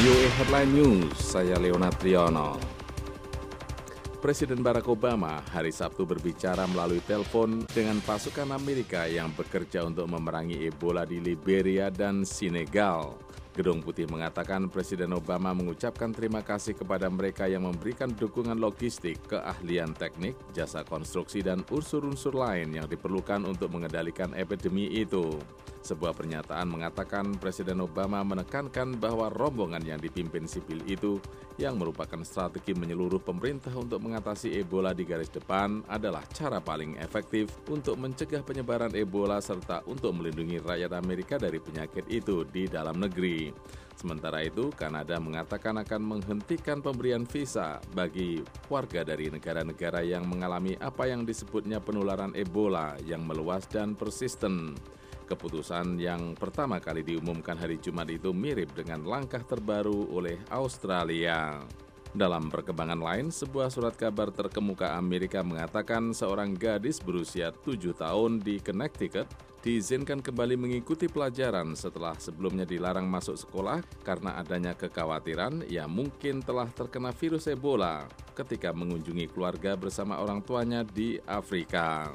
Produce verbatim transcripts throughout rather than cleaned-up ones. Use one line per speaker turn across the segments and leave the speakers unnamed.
V O A Headline News, saya Leonard Triono. Presiden Barack Obama hari Sabtu berbicara melalui telepon dengan pasukan Amerika yang bekerja untuk memerangi Ebola di Liberia dan Senegal. Gedung Putih mengatakan Presiden Obama mengucapkan terima kasih kepada mereka yang memberikan dukungan logistik, keahlian teknik, jasa konstruksi, dan unsur-unsur lain yang diperlukan untuk mengendalikan epidemi itu. Sebuah pernyataan mengatakan Presiden Obama menekankan bahwa rombongan yang dipimpin sipil itu, yang merupakan strategi menyeluruh pemerintah untuk mengatasi Ebola di garis depan, adalah cara paling efektif untuk mencegah penyebaran Ebola serta untuk melindungi rakyat Amerika dari penyakit itu di dalam negeri. Sementara itu, Kanada mengatakan akan menghentikan pemberian visa bagi warga dari negara-negara yang mengalami apa yang disebutnya penularan Ebola yang meluas dan persisten. Keputusan yang pertama kali diumumkan hari Jumat itu mirip dengan langkah terbaru oleh Australia. Dalam perkembangan lain, sebuah surat kabar terkemuka Amerika mengatakan seorang gadis berusia tujuh tahun di Connecticut diizinkan kembali mengikuti pelajaran setelah sebelumnya dilarang masuk sekolah karena adanya kekhawatiran ia mungkin telah terkena virus Ebola ketika mengunjungi keluarga bersama orang tuanya di Afrika.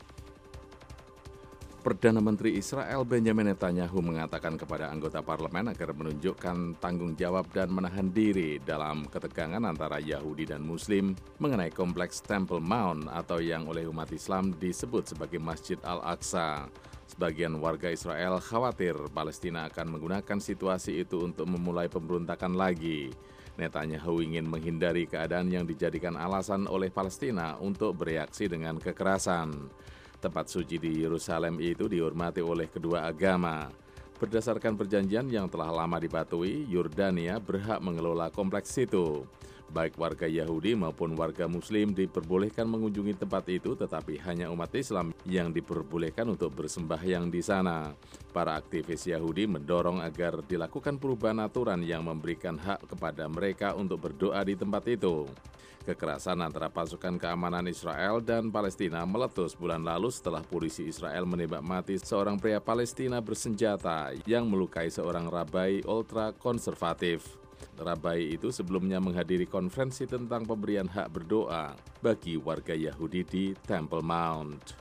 Perdana Menteri Israel Benjamin Netanyahu mengatakan kepada anggota parlemen agar menunjukkan tanggung jawab dan menahan diri dalam ketegangan antara Yahudi dan Muslim mengenai kompleks Temple Mount atau yang oleh umat Islam disebut sebagai Masjid Al-Aqsa. Sebagian warga Israel khawatir Palestina akan menggunakan situasi itu untuk memulai pemberontakan lagi. Netanyahu ingin menghindari keadaan yang dijadikan alasan oleh Palestina untuk bereaksi dengan kekerasan. Tempat suci di Yerusalem itu dihormati oleh kedua agama. Berdasarkan perjanjian yang telah lama dipatuhi, Yordania berhak mengelola kompleks itu. Baik warga Yahudi maupun warga Muslim diperbolehkan mengunjungi tempat itu, tetapi hanya umat Islam yang diperbolehkan untuk bersembahyang di sana. Para aktivis Yahudi mendorong agar dilakukan perubahan aturan yang memberikan hak kepada mereka untuk berdoa di tempat itu. Kekerasan antara pasukan keamanan Israel dan Palestina meletus bulan lalu setelah polisi Israel menembak mati seorang pria Palestina bersenjata yang melukai seorang rabai ultra-konservatif. Rabai itu sebelumnya menghadiri konferensi tentang pemberian hak berdoa bagi warga Yahudi di Temple Mount.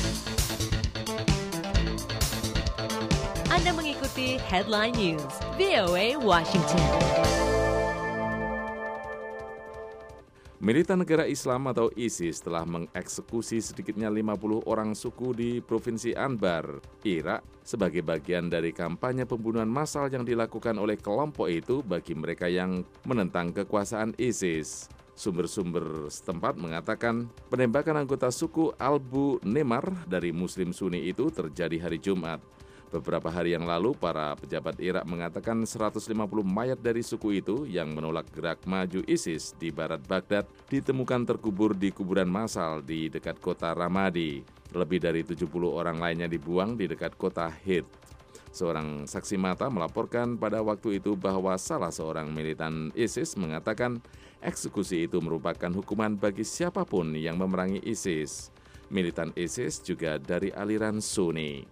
Anda mengikuti Headline News V O A Washington.
Militan Negara Islam atau ISIS telah mengeksekusi sedikitnya lima puluh orang suku di Provinsi Anbar, Irak, sebagai bagian dari kampanye pembunuhan massal yang dilakukan oleh kelompok itu bagi mereka yang menentang kekuasaan ISIS. Sumber-sumber setempat mengatakan penembakan anggota suku Albu Nemar dari Muslim Sunni itu terjadi hari Jumat. Beberapa hari yang lalu, para pejabat Irak mengatakan seratus lima puluh mayat dari suku itu yang menolak gerak maju ISIS di barat Baghdad ditemukan terkubur di kuburan massal di dekat kota Ramadi. Lebih dari tujuh puluh orang lainnya dibuang di dekat kota Hit. Seorang saksi mata melaporkan pada waktu itu bahwa salah seorang militan ISIS mengatakan eksekusi itu merupakan hukuman bagi siapapun yang memerangi ISIS. Militan ISIS juga dari aliran Sunni.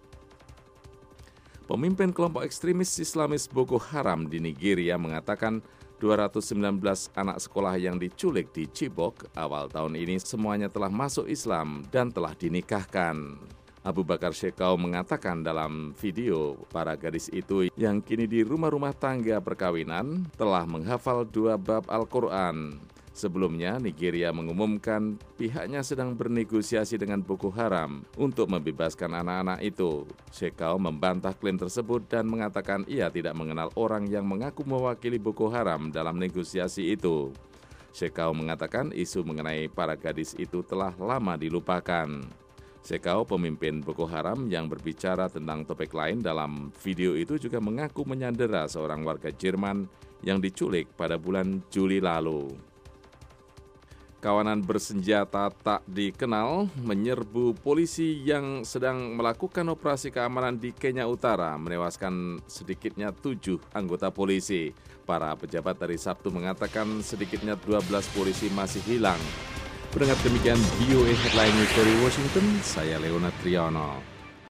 Pemimpin kelompok ekstremis Islamis Boko Haram di Nigeria mengatakan dua ratus sembilan belas anak sekolah yang diculik di Chibok awal tahun ini semuanya telah masuk Islam dan telah dinikahkan. Abu Bakar Shekau mengatakan dalam video para gadis itu yang kini di rumah-rumah tangga perkawinan telah menghafal dua bab Al-Quran. Sebelumnya, Nigeria mengumumkan pihaknya sedang bernegosiasi dengan Boko Haram untuk membebaskan anak-anak itu. Shekau membantah klaim tersebut dan mengatakan ia tidak mengenal orang yang mengaku mewakili Boko Haram dalam negosiasi itu. Shekau mengatakan isu mengenai para gadis itu telah lama dilupakan. Shekau, pemimpin Boko Haram yang berbicara tentang topik lain dalam video itu juga mengaku menyandera seorang warga Jerman yang diculik pada bulan Juli lalu. Kawanan bersenjata tak dikenal menyerbu polisi yang sedang melakukan operasi keamanan di Kenya Utara, menewaskan sedikitnya tujuh anggota polisi. Para pejabat dari Sabtu mengatakan sedikitnya dua belas polisi masih hilang. Pendengar, demikian V O A Headline News dari Washington, saya Leonard Triono.